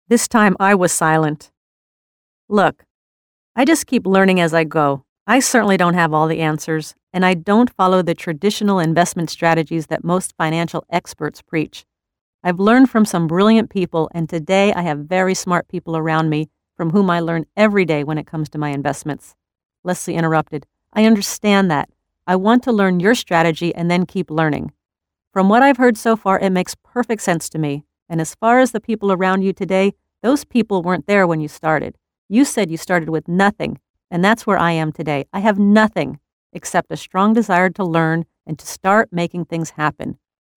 This time I was silent. Look, I just keep learning as I go. I certainly don't have all the answers, and I don't follow the traditional investment strategies that most financial experts preach. I've learned from some brilliant people, and today I have very smart people around me from whom I learn every day when it comes to my investments. Leslie interrupted. I understand that. I want to learn your strategy and then keep learning. From what I've heard so far, it makes perfect sense to me. And as far as the people around you today, those people weren't there when you started. You said you started with nothing, and that's where I am today. I have nothing except a strong desire to learn and to start making things happen.